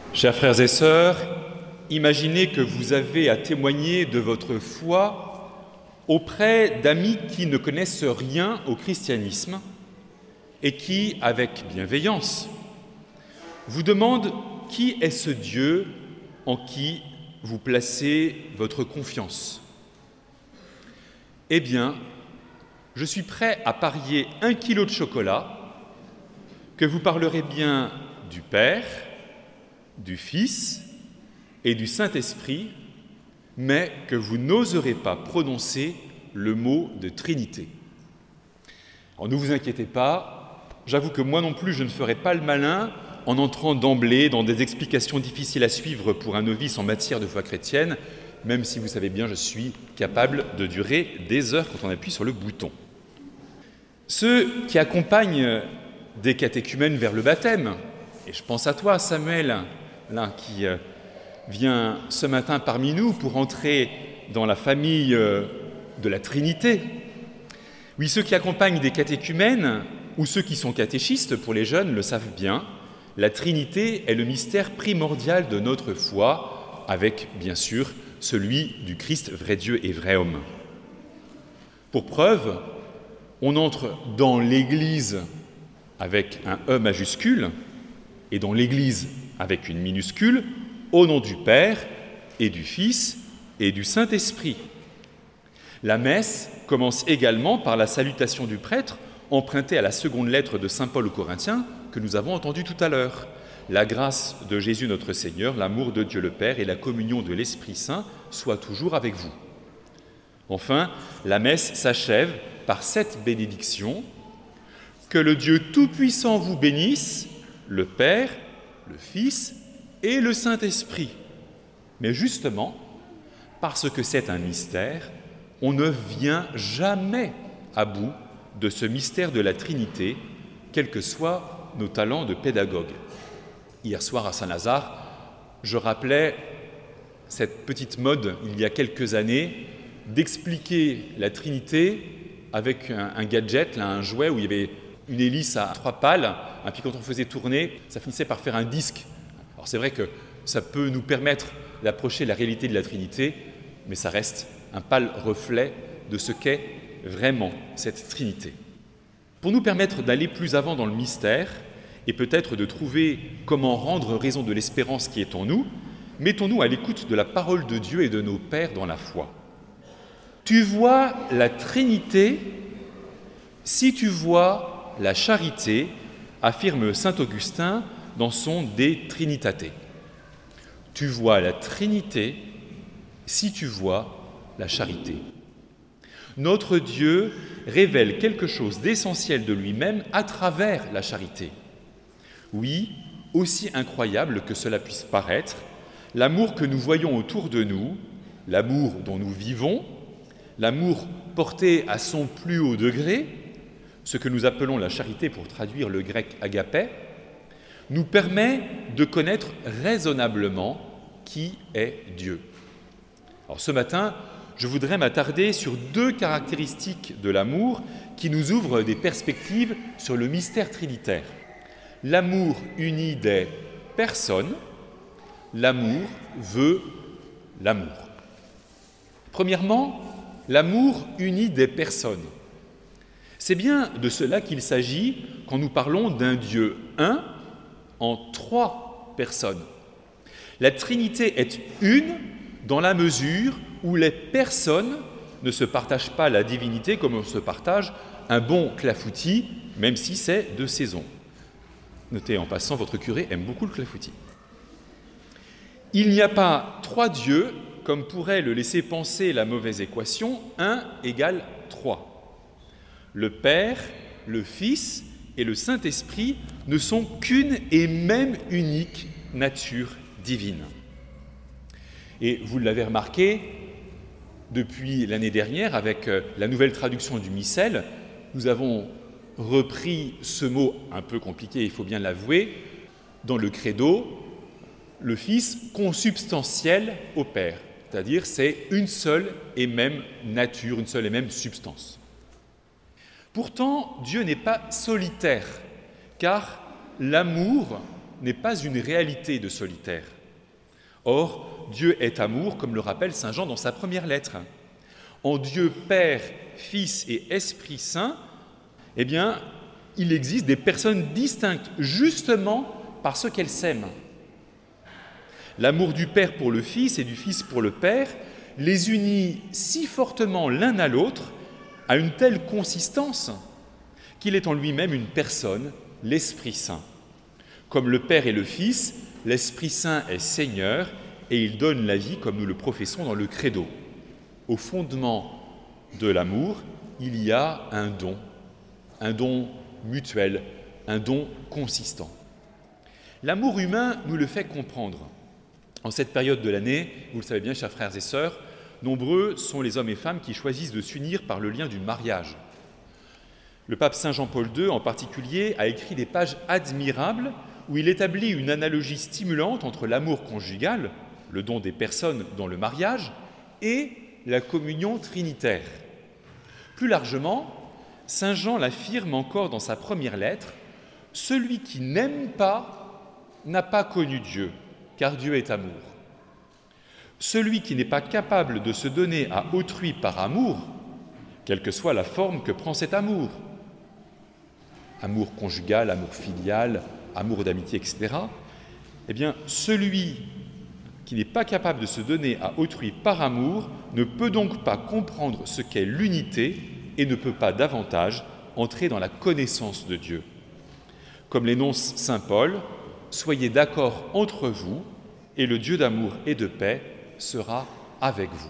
Chers frères et sœurs, imaginez que vous avez à témoigner de votre foi auprès d'amis qui ne connaissent rien au christianisme et qui, avec bienveillance, vous demandent qui est ce Dieu en qui vous placez votre confiance. Eh bien, je suis prêt à parier 1 kilo de chocolat que vous parlerez bien du Père, du Fils et du Saint-Esprit, mais que vous n'oserez pas prononcer le mot de Trinité. Alors ne vous inquiétez pas, j'avoue que moi non plus je ne ferai pas le malin en entrant d'emblée dans des explications difficiles à suivre pour un novice en matière de foi chrétienne, même si vous savez bien je suis capable de durer des heures quand on appuie sur le bouton. Ceux qui accompagnent des catéchumènes vers le baptême, et je pense à toi Samuel, là qui vient ce matin parmi nous pour entrer dans la famille de la Trinité. Oui, ceux qui accompagnent des catéchumènes ou ceux qui sont catéchistes pour les jeunes le savent bien, la Trinité est le mystère primordial de notre foi, avec bien sûr celui du Christ, vrai Dieu et vrai homme. Pour preuve, on entre dans l'Église avec un E majuscule et dans l'Église avec une minuscule, au nom du Père et du Fils et du Saint-Esprit. La messe commence également par la salutation du prêtre, empruntée à la seconde lettre de saint Paul aux Corinthiens, que nous avons entendue tout à l'heure. La grâce de Jésus notre Seigneur, l'amour de Dieu le Père et la communion de l'Esprit Saint soient toujours avec vous. Enfin, la messe s'achève par cette bénédiction. Que le Dieu Tout-Puissant vous bénisse, le Père, le Fils et le Saint-Esprit. Mais justement, parce que c'est un mystère, on ne vient jamais à bout de ce mystère de la Trinité, quels que soient nos talents de pédagogue. Hier soir à Saint-Lazare, je rappelais cette petite mode, il y a quelques années, d'expliquer la Trinité avec un gadget, là, un jouet où il y avait une hélice à 3 pales, et puis quand on faisait tourner, ça finissait par faire un disque. Alors c'est vrai que ça peut nous permettre d'approcher la réalité de la Trinité, mais ça reste un pâle reflet de ce qu'est vraiment cette Trinité. Pour nous permettre d'aller plus avant dans le mystère, et peut-être de trouver comment rendre raison de l'espérance qui est en nous, mettons-nous à l'écoute de la parole de Dieu et de nos pères dans la foi. Tu vois la Trinité si tu vois la charité, affirme saint Augustin dans son De Trinitate. Tu vois la Trinité si tu vois la charité. Notre Dieu révèle quelque chose d'essentiel de lui-même à travers la charité. Oui, aussi incroyable que cela puisse paraître, l'amour que nous voyons autour de nous, l'amour dont nous vivons, l'amour porté à son plus haut degré, ce que nous appelons la charité pour traduire le grec agapé, nous permet de connaître raisonnablement qui est Dieu. Alors ce matin, je voudrais m'attarder sur 2 caractéristiques de l'amour qui nous ouvrent des perspectives sur le mystère trinitaire. L'amour unit des personnes, l'amour veut l'amour. Premièrement, l'amour unit des personnes. C'est bien de cela qu'il s'agit quand nous parlons d'un Dieu un en 3 personnes. La Trinité est une dans la mesure où les personnes ne se partagent pas la divinité comme on se partage un bon clafoutis, même si c'est de saison. Notez en passant, votre curé aime beaucoup le clafoutis. Il n'y a pas 3 dieux, comme pourrait le laisser penser la mauvaise équation, 1 égale 3. Le Père, le Fils et le Saint-Esprit ne sont qu'une et même unique nature divine. Et vous l'avez remarqué, depuis l'année dernière, avec la nouvelle traduction du missel, nous avons repris ce mot un peu compliqué, il faut bien l'avouer, dans le credo, le Fils consubstantiel au Père, c'est-à-dire c'est une seule et même nature, une seule et même substance. Pourtant, Dieu n'est pas solitaire, car l'amour n'est pas une réalité de solitaire. Or, Dieu est amour, comme le rappelle saint Jean dans sa première lettre. En Dieu Père, Fils et Esprit Saint, eh bien, il existe des personnes distinctes, justement parce qu'elles s'aiment. L'amour du Père pour le Fils et du Fils pour le Père les unit si fortement l'un à l'autre, à une telle consistance, qu'il est en lui-même une personne, l'Esprit Saint. Comme le Père et le Fils, l'Esprit Saint est Seigneur et il donne la vie comme nous le professons dans le Credo. Au fondement de l'amour, il y a un don mutuel, un don consistant. L'amour humain nous le fait comprendre. En cette période de l'année, vous le savez bien, chers frères et sœurs, nombreux sont les hommes et femmes qui choisissent de s'unir par le lien du mariage. Le pape Saint Jean-Paul II, en particulier, a écrit des pages admirables où il établit une analogie stimulante entre l'amour conjugal, le don des personnes dans le mariage, et la communion trinitaire. Plus largement, Saint Jean l'affirme encore dans sa première lettre, « Celui qui n'aime pas n'a pas connu Dieu, car Dieu est amour. Celui qui n'est pas capable de se donner à autrui par amour, quelle que soit la forme que prend cet amour, amour conjugal, amour filial, amour d'amitié, etc., eh bien, celui qui n'est pas capable de se donner à autrui par amour ne peut donc pas comprendre ce qu'est l'unité et ne peut pas davantage entrer dans la connaissance de Dieu. Comme l'énonce saint Paul, « Soyez d'accord entre vous, et le Dieu d'amour et de paix sera avec vous. »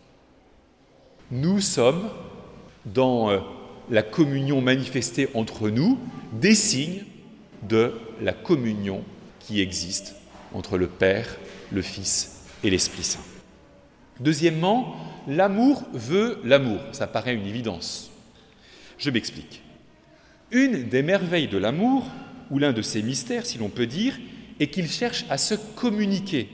Nous sommes dans la communion manifestée entre nous, des signes de la communion qui existe entre le Père, le Fils et l'Esprit Saint. Deuxièmement, l'amour veut l'amour. Ça paraît une évidence. Je m'explique. Une des merveilles de l'amour, ou l'un de ses mystères, si l'on peut dire, est qu'il cherche à se communiquer.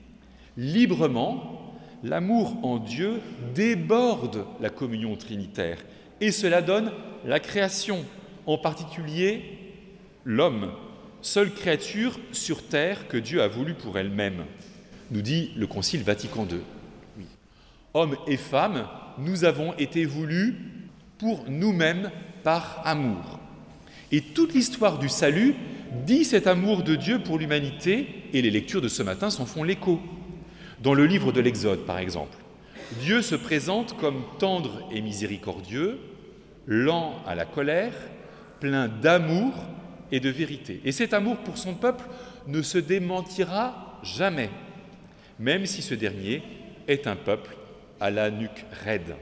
Librement, l'amour en Dieu déborde la communion trinitaire, et cela donne la création, en particulier l'homme, seule créature sur terre que Dieu a voulu pour elle-même, nous dit le Concile Vatican II. Oui. Hommes et femmes, nous avons été voulus pour nous-mêmes par amour. Et toute l'histoire du salut dit cet amour de Dieu pour l'humanité, et les lectures de ce matin s'en font l'écho. Dans le livre de l'Exode, par exemple, Dieu se présente comme tendre et miséricordieux, lent à la colère, plein d'amour et de vérité. Et cet amour pour son peuple ne se démentira jamais, même si ce dernier est un peuple à la nuque raide.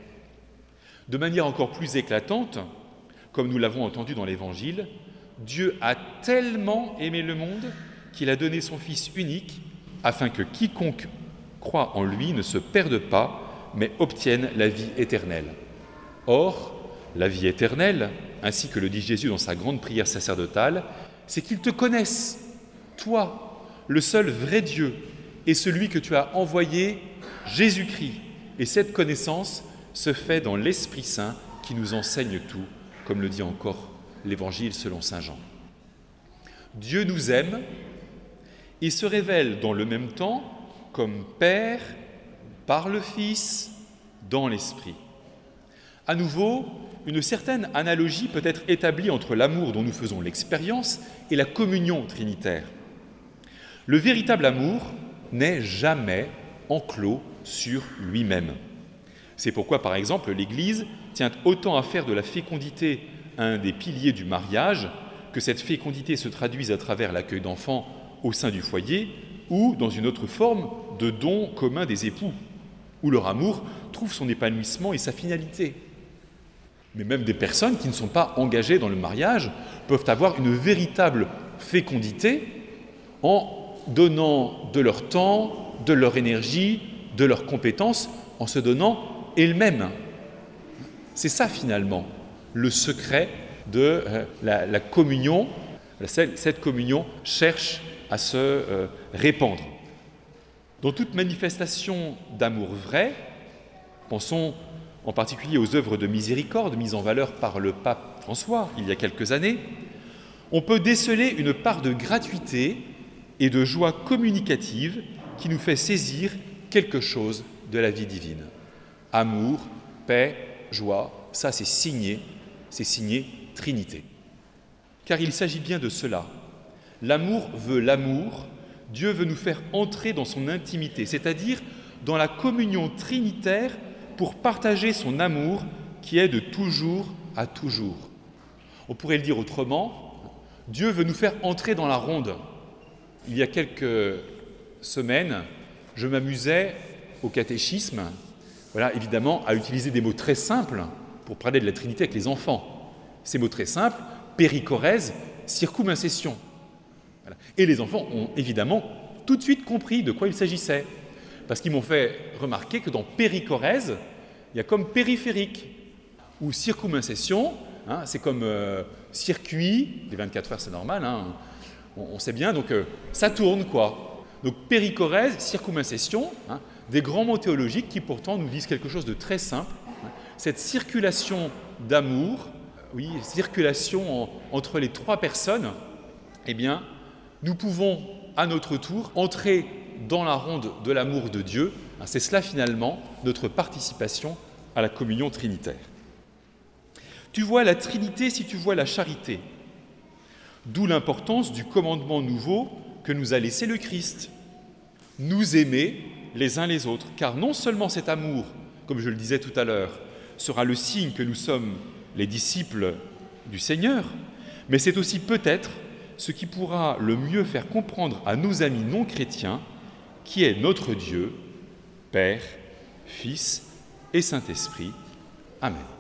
De manière encore plus éclatante, comme nous l'avons entendu dans l'Évangile, Dieu a tellement aimé le monde qu'il a donné son Fils unique afin que quiconque croit en lui ne se perde pas, mais obtienne la vie éternelle. Or, la vie éternelle, ainsi que le dit Jésus dans sa grande prière sacerdotale, c'est qu'ils te connaissent, toi, le seul vrai Dieu, et celui que tu as envoyé, Jésus-Christ. Et cette connaissance se fait dans l'Esprit Saint qui nous enseigne tout, comme le dit encore l'Évangile selon saint Jean. Dieu nous aime et se révèle dans le même temps comme Père, par le Fils, dans l'Esprit. À nouveau, une certaine analogie peut être établie entre l'amour dont nous faisons l'expérience et la communion trinitaire. Le véritable amour n'est jamais enclos sur lui-même. C'est pourquoi, par exemple, l'Église tient autant à faire de la fécondité un des piliers du mariage, que cette fécondité se traduise à travers l'accueil d'enfants au sein du foyer ou dans une autre forme de don commun des époux, où leur amour trouve son épanouissement et sa finalité. Mais même des personnes qui ne sont pas engagées dans le mariage peuvent avoir une véritable fécondité en donnant de leur temps, de leur énergie, de leurs compétences, en se donnant elles-mêmes. C'est ça finalement le secret de la communion. Cette communion cherche à se répandre. Dans toute manifestation d'amour vrai, pensons en particulier aux œuvres de miséricorde mises en valeur par le pape François il y a quelques années, on peut déceler une part de gratuité et de joie communicative qui nous fait saisir quelque chose de la vie divine. Amour, paix, joie, ça c'est signé Trinité. Car il s'agit bien de cela. L'amour veut l'amour, Dieu veut nous faire entrer dans son intimité, c'est-à-dire dans la communion trinitaire pour partager son amour qui est de toujours à toujours. On pourrait le dire autrement, Dieu veut nous faire entrer dans la ronde. Il y a quelques semaines, je m'amusais au catéchisme, évidemment, à utiliser des mots très simples pour parler de la Trinité avec les enfants. Ces mots très simples, périchorèse, circumcision. Et les enfants ont évidemment tout de suite compris de quoi il s'agissait. Parce qu'ils m'ont fait remarquer que dans périchorèse, il y a comme périphérique. Ou circumcision, c'est comme circuit, les 24 heures c'est normal, on sait bien, donc ça tourne quoi. Donc périchorèse, circumcision, des grands mots théologiques qui pourtant nous disent quelque chose de très simple. Cette circulation d'amour, circulation entre les trois personnes, eh bien, nous pouvons à notre tour entrer dans la ronde de l'amour de Dieu. C'est cela finalement notre participation à la communion trinitaire. Tu vois la Trinité si tu vois la charité. D'où l'importance du commandement nouveau que nous a laissé le Christ. Nous aimer les uns les autres, car non seulement cet amour, comme je le disais tout à l'heure, sera le signe que nous sommes les disciples du Seigneur, mais c'est aussi peut-être ce qui pourra le mieux faire comprendre à nos amis non chrétiens qui est notre Dieu, Père, Fils et Saint-Esprit. Amen.